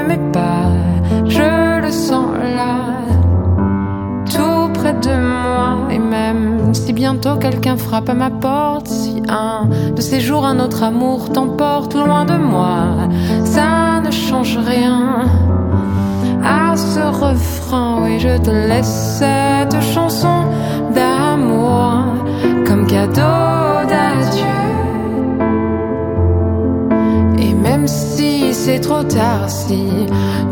mais pas, je le sens là, tout près de moi. Et même si bientôt quelqu'un frappe à ma porte, si un de ces jours un autre amour t'emporte loin de moi, ça ne change rien à ce refrain. Oui, je te laisse cette chanson d'amour comme cadeau d'adieu. Et même si c'est trop tard, si